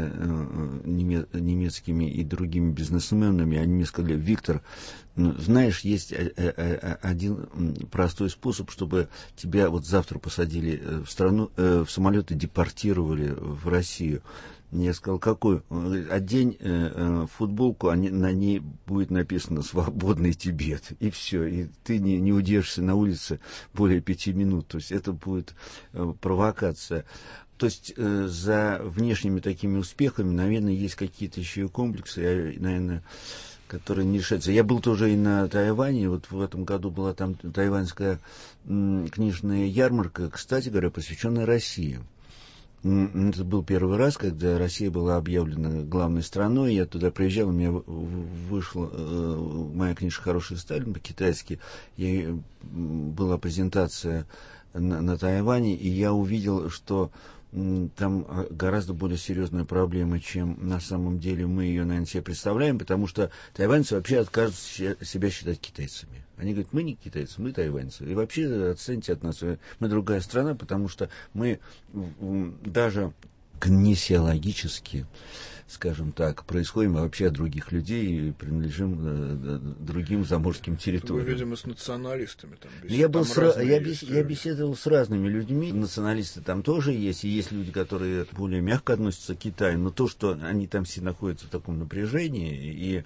немецкими и другими бизнесменами, они мне сказали: Виктор, знаешь, есть один простой способ, чтобы тебя вот завтра посадили в страну, в самолет и депортировали в Россию. Я сказал: какой? Он говорит: одень э, футболку, а не, на ней будет написано «Свободный Тибет». И все. И ты не, не удержишься на улице более пяти минут. То есть это будет э, провокация. То есть э, за внешними такими успехами, наверное, есть какие-то еще и комплексы, я, наверное, которые не решаются. Я был тоже и на Тайване. Вот в этом году была там тайваньская м, книжная ярмарка, кстати говоря, посвященная России. Это был первый раз, когда Россия была объявлена главной страной. Я туда приезжал, у меня вышла э, моя книжка «Хороший Сталин» по-китайски. И была презентация на, на Тайване, и я увидел, что там гораздо более серьезная проблема, чем на самом деле мы ее, наверное, себе представляем, потому что тайваньцы вообще отказываются себя считать китайцами. Они говорят: мы не китайцы, мы тайваньцы. И вообще отстаньте от нас, мы другая страна, потому что мы даже гнесеологически, скажем так, происходим вообще от других людей и принадлежим э, другим заморским территориям. Вы, видимо, с националистами там беседовали. Я, был с, я, бес, я беседовал с разными людьми. Националисты там тоже есть, и есть люди, которые более мягко относятся к Китаю, но то, что они там все находятся в таком напряжении и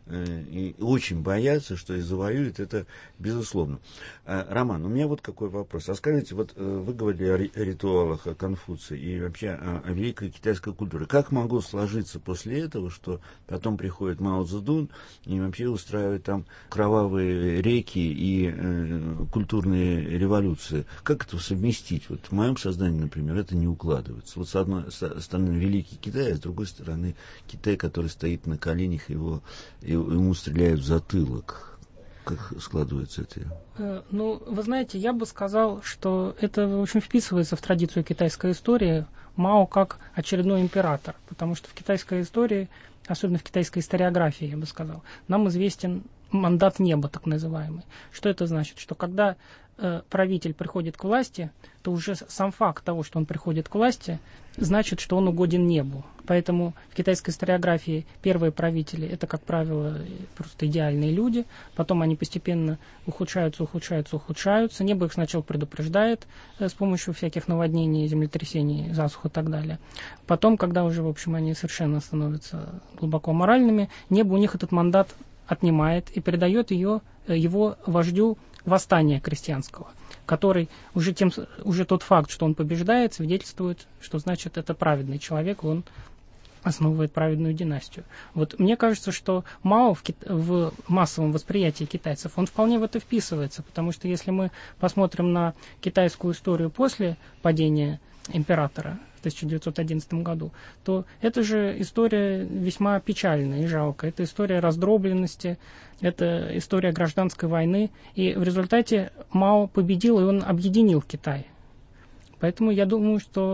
и очень боятся, что их завоюют, это безусловно. Роман, у меня вот какой вопрос. А скажите, вот вы говорили о ритуалах, о Конфуции и вообще о, о великой китайской культуре. Как могло сложиться после этого, что потом приходит Мао Цзэдун и вообще устраивает там кровавые реки и э, культурные революции? Как это совместить? Вот в моем сознании, например, это не укладывается. Вот с одной стороны великий Китай, а с другой стороны Китай, который стоит на коленях, его ему стреляют в затылок. Как складывается это? Ну, вы знаете, я бы сказал, что это, в общем, вписывается в традицию китайской истории. Мао как очередной император, потому что в китайской истории, особенно в китайской историографии, я бы сказал, нам известен мандат неба, так называемый. Что это значит? Что когда э, правитель приходит к власти, то уже сам факт того, что он приходит к власти, значит, что он угоден небу. Поэтому в китайской историографии первые правители — это, как правило, просто идеальные люди. Потом они постепенно ухудшаются, ухудшаются, ухудшаются. Небо их сначала предупреждает э, с помощью всяких наводнений, землетрясений, засух и так далее. Потом, когда уже, в общем, они совершенно становятся глубоко моральными, небо у них этот мандат отнимает и передает ее, его вождю восстания крестьянского, который уже, тем, уже тот факт, что он побеждает, свидетельствует, что значит это праведный человек, он основывает праведную династию. Вот мне кажется, что Мао в, кит... в массовом восприятии китайцев, он вполне в это вписывается, потому что если мы посмотрим на китайскую историю после падения императора в тысяча девятьсот одиннадцатом году, то это же история весьма печальная и жалкая. Это история раздробленности, это история гражданской войны, и в результате Мао победил, и он объединил Китай. Поэтому я думаю, что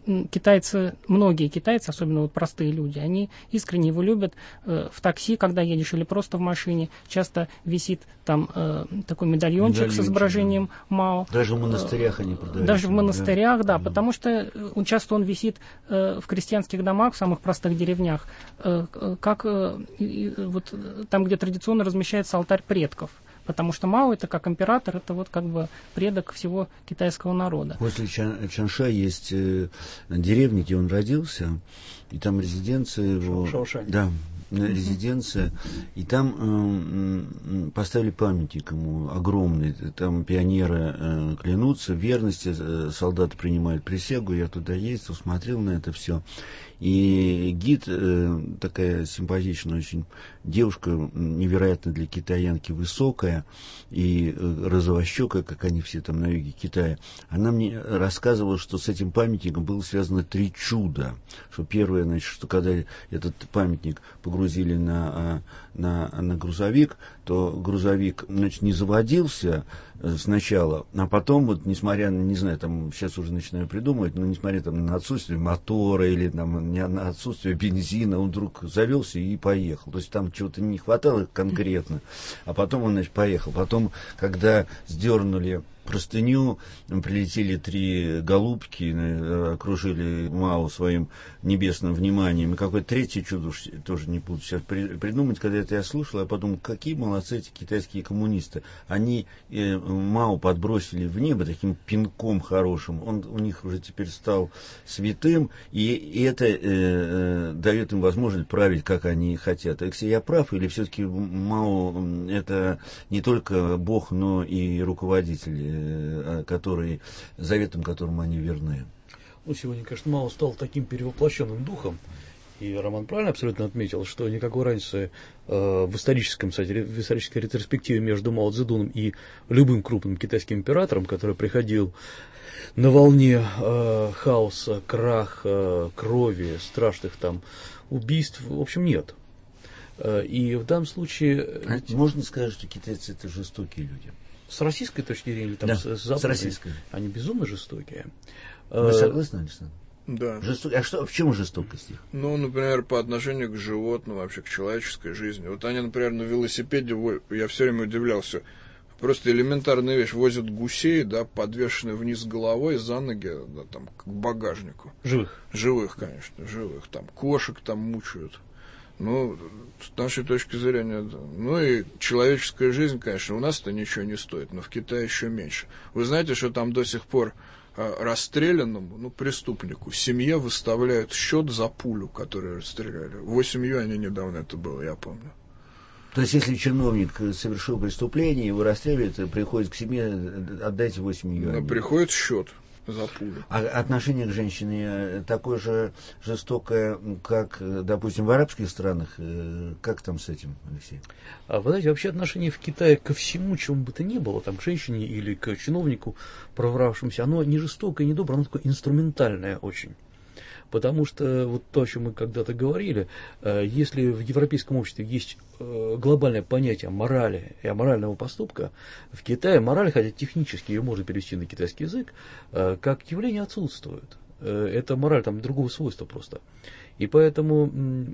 китайцы, многие китайцы, особенно вот простые люди, они искренне его любят. Э, в такси, когда едешь, или просто в машине, часто висит там э, такой медальончик, медальончик с изображением да. Мао. Даже в монастырях они продают. Даже в монастырях, да, да, да, потому что он, часто он висит э, в крестьянских домах, в самых простых деревнях, э, как э, э, вот там, где традиционно размещается алтарь предков. Потому что Мао, это как император, это вот как бы предок всего китайского народа. После Чан, Чанша есть э, деревня, где он родился, и там резиденция его. Шаошань. Да, резиденция. И там э, поставили памятник ему огромный. Там пионеры э, клянутся в верности, э, солдаты принимают присягу. Я туда ездил, смотрел на это все. И гид, э, такая симпатичная очень девушка, невероятно для китаянки высокая и э, розовощекая, как они все там на юге Китая, она мне рассказывала, что с этим памятником было связано три чуда. Что первое, значит, что когда этот памятник погрузили на, на, на грузовик, то грузовик, значит, не заводился сначала, а потом, вот, несмотря на, не знаю, там, сейчас уже начинаю придумывать, но несмотря там, на отсутствие мотора или там, на отсутствие бензина, он вдруг завелся и поехал. То есть там чего-то не хватало конкретно, а потом он, значит, поехал. Потом, когда сдернули простыню, прилетели три голубки, окружили Мао своим небесным вниманием. И какое-то третье чудо, тоже не буду сейчас придумать, когда это я слушал, я подумал, какие молодцы эти китайские коммунисты. Они э, Мао подбросили в небо таким пинком хорошим. Он у них уже теперь стал святым, и, и это э, э, дает им возможность править, как они хотят. Алексей, я прав, или все-таки Мао это не только Бог, но и руководитель, который, заветом которому они верны? Ну, сегодня, конечно, Мао стал таким перевоплощенным духом, и Роман правильно абсолютно отметил, что никакой разницы э, в, историческом, кстати, в исторической ретроспективе между Мао Цзэдуном и любым крупным китайским императором, который приходил на волне э, хаоса, краха, крови, страшных там убийств, в общем, нет. Э, и в данном случае... А можно сказать, что китайцы это жестокие люди? С российской точки зрения, там, да, с, с западной, с российской. Они безумно жестокие. Вы согласны, Александр? Да. Жесток... А что, в чем жестокость их? Ну, например, по отношению к животным, вообще к человеческой жизни. Вот они, например, на велосипеде, я все время удивлялся, просто элементарная вещь, возят гусей, да, подвешенные вниз головой за ноги, да, там, к багажнику. Живых? Живых, конечно, живых. Там кошек там мучают. Ну, с нашей точки зрения, да. Ну и человеческая жизнь, конечно, у нас-то ничего не стоит, но в Китае еще меньше. Вы знаете, что там до сих пор а, расстрелянному, ну, преступнику, семье выставляют счет за пулю, которую расстреляли. восемь юаней недавно это было, я помню. То есть, если чиновник совершил преступление, его расстреливают, приходит к семье, отдайте восемь юаней. Но приходит счет за пулю. А отношение к женщине такое же жестокое, как, допустим, в арабских странах? Как там с этим, Алексей? А вы знаете, вообще отношение в Китае ко всему, чему бы то ни было, там, к женщине или к чиновнику, провравшемуся, оно не жестокое, не доброе, оно такое инструментальное очень. Потому что вот то, о чем мы когда-то говорили, если в европейском обществе есть глобальное понятие морали и аморального поступка, в Китае мораль, хотя технически ее можно перевести на китайский язык, как явление отсутствует. Это мораль там другого свойства просто. И поэтому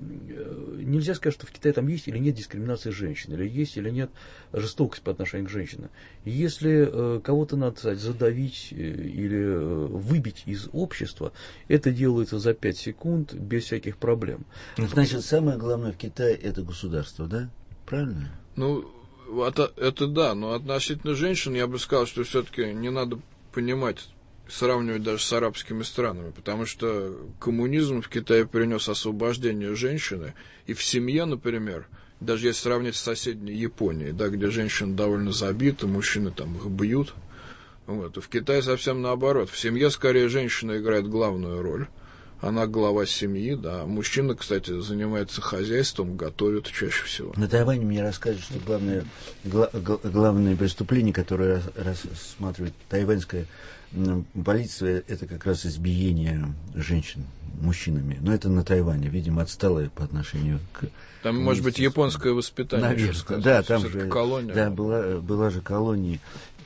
нельзя сказать, что в Китае там есть или нет дискриминации женщин, или есть или нет жестокость по отношению к женщинам. Если кого-то надо, сказать, задавить или выбить из общества, это делается за пять секунд без всяких проблем. Значит, самое главное в Китае это государство, да? Правильно? Ну, это, это да, но относительно женщин я бы сказал, что все-таки не надо понимать, сравнивать даже с арабскими странами, потому что коммунизм в Китае принес освобождение женщины, и в семье, например, даже если сравнить с соседней Японией, да, где женщины довольно забиты, мужчины там их бьют, вот, и в Китае совсем наоборот. В семье скорее женщина играет главную роль, она глава семьи, да, мужчина, кстати, занимается хозяйством, готовит чаще всего. На Тайване мне рассказывают, что главное, гла- главное преступление, которое рассматривает тайваньская полиция, это как раз избиение женщин мужчинами. Но это на Тайване, видимо, отсталое по отношению к... Там, может быть, японское воспитание. Наверное, да, там же, колония. Да, была, была же колония.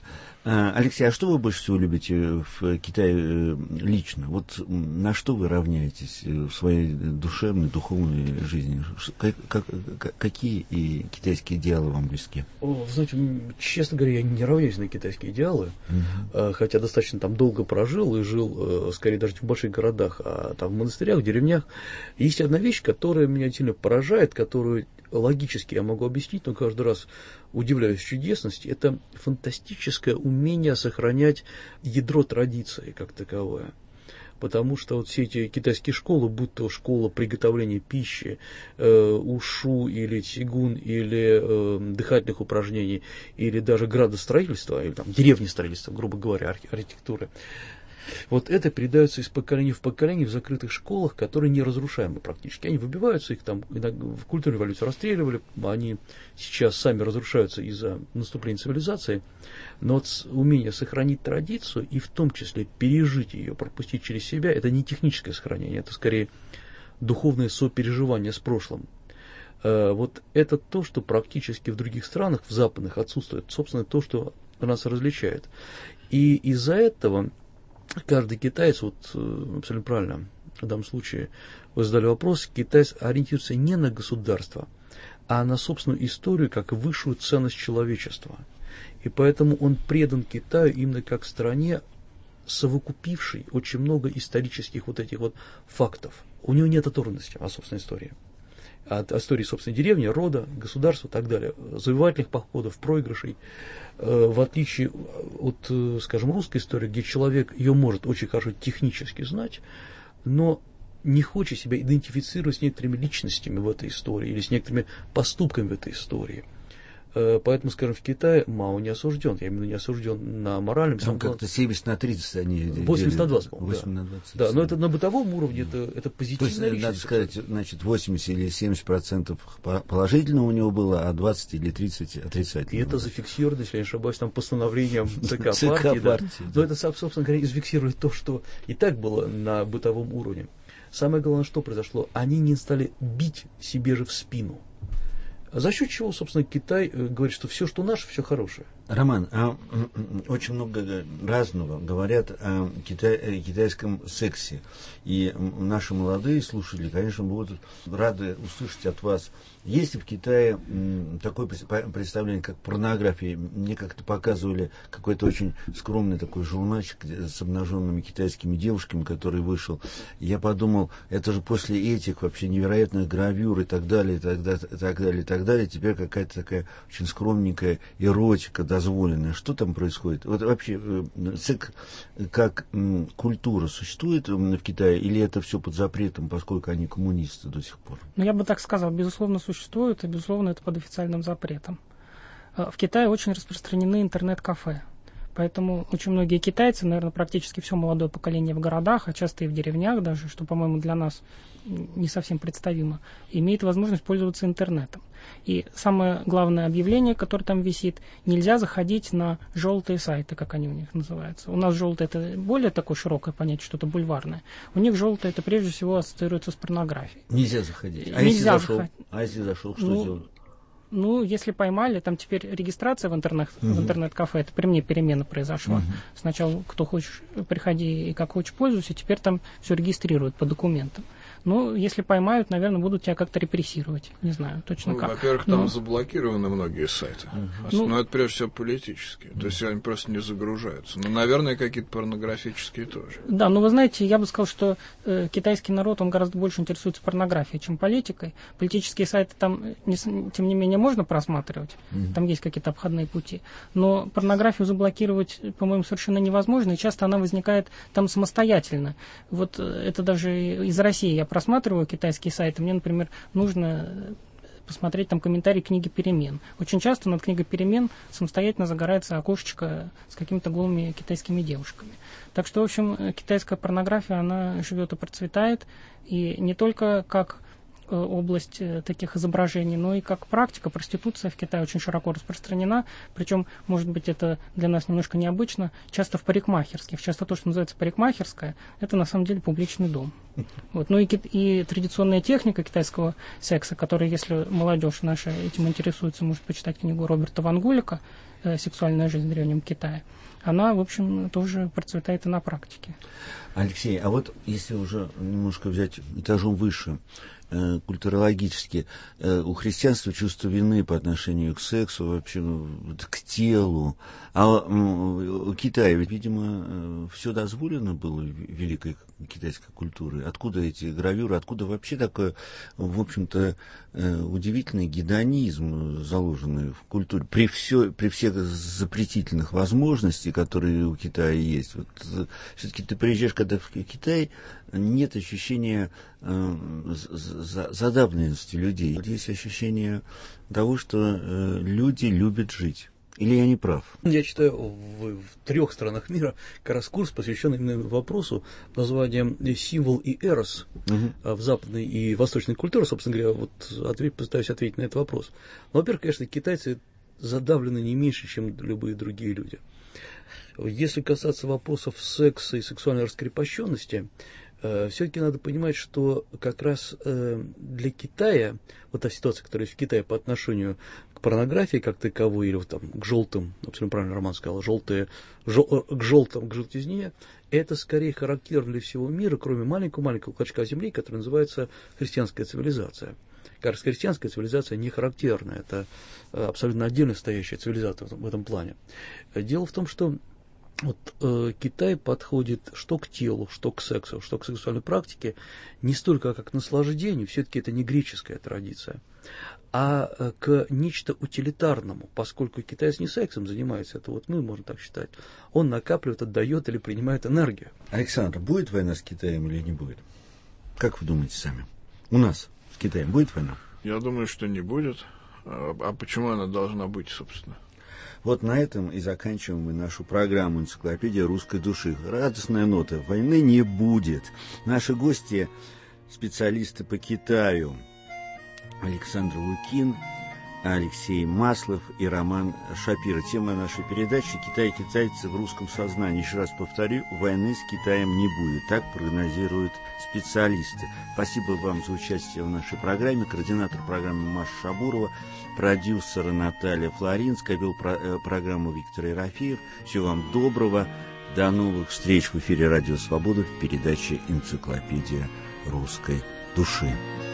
Алексей, а что вы больше всего любите в Китае лично? Вот на что вы равняетесь в своей душевной, духовной жизни? Как, как, какие и китайские идеалы вам близки? О, знаете, честно говоря, я не равняюсь на китайские идеалы, угу. хотя достаточно там долго прожил и жил, скорее, даже в больших городах, а там в монастырях, в деревнях. Есть одна вещь, которая меня сильно поражает, которую логически я могу объяснить, но каждый раз удивляюсь чудесности. Это фантастическое умение сохранять ядро традиции как таковое. Потому что вот все эти китайские школы, будь то школа приготовления пищи, э, ушу или цигун, или э, дыхательных упражнений, или даже градостроительства, или там деревнестроительства, грубо говоря, архи- архитектуры, вот это передается из поколения в поколение в закрытых школах, которые неразрушаемы практически. Они выбиваются, их там в культурной революции расстреливали, они сейчас сами разрушаются из-за наступления цивилизации. Но вот умение сохранить традицию и в том числе пережить ее, пропустить через себя, это не техническое сохранение, это скорее духовное сопереживание с прошлым. Вот это то, что практически в других странах, в западных, отсутствует. Собственно, то, что нас различает. И из-за этого каждый китаец, вот абсолютно правильно, в данном случае вы задали вопрос, китаец ориентируется не на государство, а на собственную историю как высшую ценность человечества. И поэтому он предан Китаю именно как стране, совокупившей очень много исторических вот этих вот фактов. У него нет оторванности от собственной истории. От истории собственной деревни, рода, государства и так далее, завоевательных походов, проигрышей, в отличие от, скажем, русской истории, где человек ее может очень хорошо технически знать, но не хочет себя идентифицировать с некоторыми личностями в этой истории или с некоторыми поступками в этой истории. Поэтому, скажем, в Китае Мао не осужден, я именно не осужден на моральном. Там как-то семьдесят на тридцать они восемьдесят на двадцать, по-моему. восемь на двадцать. Да, но это на бытовом уровне, это, это позитивная То есть, личность. надо сказать, значит, восемьдесят или семьдесят процентов положительного у него было, а двадцать или тридцать отрицательного. И это зафиксировано, если я не ошибаюсь, там постановлением ЦК ЦК партии. Да. партии да. Но это, собственно говоря, зафиксирует то, что и так было на бытовом уровне. Самое главное, что произошло, они не стали бить себе же в спину. За счет чего, собственно, Китай говорит, что все, что наше, все хорошее. Роман, а, очень много разного говорят о китай, китайском сексе. И наши молодые слушатели, конечно, будут рады услышать от вас. Есть ли в Китае такое представление, как порнография? Мне как-то показывали какой-то очень скромный такой журнальчик с обнаженными китайскими девушками, который вышел. Я подумал, это же после этих вообще невероятных гравюр и так далее, и так далее, и так далее, и так далее. Теперь какая-то такая очень скромненькая эротика дозволенная. Что там происходит? Вот вообще секс как культура существует в Китае, или это все под запретом, поскольку они коммунисты до сих пор? Ну, я бы так сказал, безусловно, существует, и, безусловно, это под официальным запретом. В Китае очень распространены интернет-кафе. Поэтому очень многие китайцы, наверное, практически все молодое поколение в городах, а часто и в деревнях даже, что, по-моему, для нас не совсем представимо, имеет возможность пользоваться интернетом. И самое главное объявление, которое там висит, нельзя заходить на желтые сайты, как они у них называются. У нас желтое — это более такое широкое понятие, что-то бульварное. У них желтое — это прежде всего ассоциируется с порнографией. Нельзя заходить. А нельзя если зашел? заходить. А если зашел, что ну, сделать? Ну, если поймали, там теперь регистрация в, интернет, uh-huh. в интернет-кафе, это при мне перемена произошла. Uh-huh. Сначала кто хочешь, приходи и как хочешь пользуйся, теперь там все регистрируют по документам. Ну, если поймают, наверное, будут тебя как-то репрессировать. Не знаю, точно ну, как. Во-первых, там ну, заблокированы многие сайты. Uh-huh. Ну, Но это прежде всего политические. Uh-huh. То есть они просто не загружаются. Ну, наверное, какие-то порнографические тоже. Да, но вы знаете, я бы сказал, что э, китайский народ, он гораздо больше интересуется порнографией, чем политикой. Политические сайты там, не, тем не менее, можно просматривать. Uh-huh. Там есть какие-то обходные пути. Но порнографию заблокировать, по-моему, совершенно невозможно. И часто она возникает там самостоятельно. Вот это даже из России я просматриваю китайские сайты, мне, например, нужно посмотреть там комментарий книги «Перемен». Очень часто над книгой «Перемен» самостоятельно загорается окошечко с какими-то голыми китайскими девушками. Так что, в общем, китайская порнография, она живет и процветает, и не только как область таких изображений, но и как практика. Проституция в Китае очень широко распространена, причем, может быть, это для нас немножко необычно, часто в парикмахерских. Часто то, что называется парикмахерская, это на самом деле публичный дом. Вот. Ну и, и традиционная техника китайского секса, которая, если молодежь наша этим интересуется, может почитать книгу Роберта Ван Гулика, э, сексуальная жизнь в Древнем Китае, она, в общем, тоже процветает и на практике. Алексей, а вот если уже немножко взять этажом выше, э, культурологически, э, у христианства чувство вины по отношению к сексу, вообще ну, к телу, а э, у Китая, ведь, видимо, э, все дозволено было великой китайской культуры. Откуда эти гравюры, откуда вообще такой, в общем-то, э, удивительный гедонизм, заложенный в культуре, при, все, при всех запретительных возможностях, которые у Китая есть. Вот, э, все-таки ты приезжаешь, когда в Китай, нет ощущения э, задавленности людей. Вот есть ощущение того, что э, люди любят жить. Или я не прав? Я читаю в, в трех странах мира как раз курс, посвященный именно вопросу названием «Символ и эрос» угу. в западной и восточной культуре. Собственно говоря, вот ответ, пытаюсь ответить на этот вопрос. Но, во-первых, конечно, китайцы задавлены не меньше, чем любые другие люди. Если касаться вопросов секса и сексуальной раскрепощенности, э, все-таки надо понимать, что как раз э, для Китая, вот та ситуация, которая есть в Китае по отношению к порнографии как таковой, или вот там к желтым, абсолютно правильно Роман сказал, желтые, жел, к желтым, к желтизне, это скорее характерно для всего мира, кроме маленького-маленького клочка земли, который называется христианская цивилизация. Как раз христианская цивилизация не характерна, это абсолютно отдельно стоящая цивилизация в этом плане. Дело в том, что вот, э, Китай подходит что к телу, что к сексу, что к сексуальной практике не столько как к наслаждению, все-таки это не греческая традиция, а э, к нечто утилитарному, поскольку китаец не сексом занимается, это вот мы, можно так считать, он накапливает, отдает или принимает энергию. Александр, будет война с Китаем или не будет? Как вы думаете сами? У нас с Китаем будет война? Я думаю, что не будет. А, а почему она должна быть, собственно? Вот на этом и заканчиваем мы нашу программу «Энциклопедия русской души». Радостная нота. Войны не будет. Наши гости, специалисты по Китаю, Александр Лукин, Алексей Маслов и Роман Шапира. Тема нашей передачи «Китай и китайцы в русском сознании». Еще раз повторю, войны с Китаем не будет. Так прогнозируют специалисты. Спасибо вам за участие в нашей программе. Координатор программы Маша Шабурова, продюсер Наталья Флоринская, вел про- программу Виктор Ерофеев. Всего вам доброго. До новых встреч в эфире Радио Свобода в передаче «Энциклопедия русской души».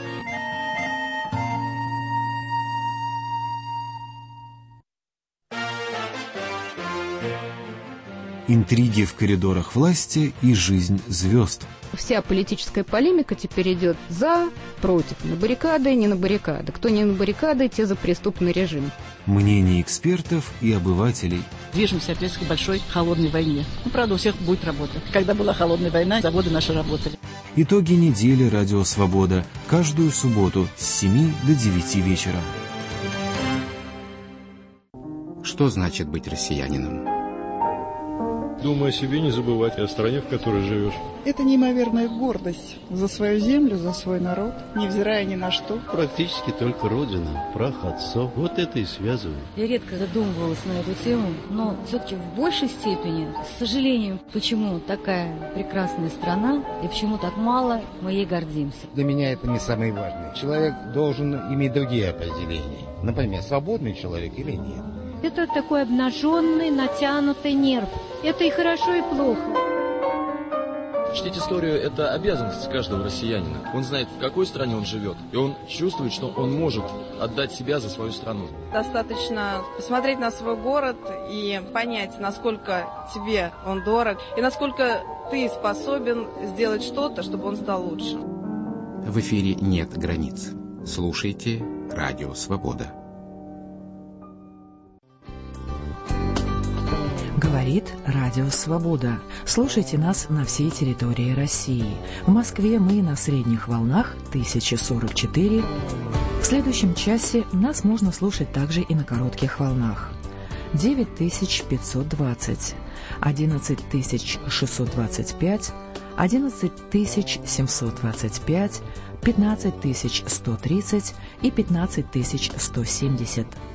Интриги в коридорах власти и жизнь звезд. Вся политическая полемика теперь идет за, против, на баррикады, не на баррикады. Кто не на баррикады, те за преступный режим. Мнения экспертов и обывателей. Движемся, опять, к большой холодной войне. Ну, правда, у всех будет работа. Когда была холодная война, заводы наши работали. Итоги недели «Радио Свобода». Каждую субботу с семи до девяти вечера. Что значит быть россиянином? Думай о себе, не забывать о стране, в которой живешь. Это неимоверная гордость за свою землю, за свой народ, невзирая ни на что. Практически только родина, прах отцов. Вот это и связывает. Я редко задумывалась на эту тему, но все-таки в большей степени, с сожалением, почему такая прекрасная страна и почему так мало мы ей гордимся. Для меня это не самое важное. Человек должен иметь другие определения. Например, свободный человек или нет. Это такой обнаженный, натянутый нерв. Это и хорошо, и плохо. Чтить историю – это обязанность каждого россиянина. Он знает, в какой стране он живет, и он чувствует, что он может отдать себя за свою страну. Достаточно посмотреть на свой город и понять, насколько тебе он дорог, и насколько ты способен сделать что-то, чтобы он стал лучше. В эфире нет границ. Слушайте «Радио Свобода». Говорит Радио Свобода. Слушайте нас на всей территории России. В Москве мы на средних волнах тысяча сорок четыре. В следующем часе нас можно слушать также и на коротких волнах. девять тысяч пятьсот двадцать, одиннадцать тысяч шестьсот двадцать пять, одиннадцать тысяч семьсот двадцать пять, пятнадцать тысяч сто тридцать и пятнадцать тысяч сто семьдесят.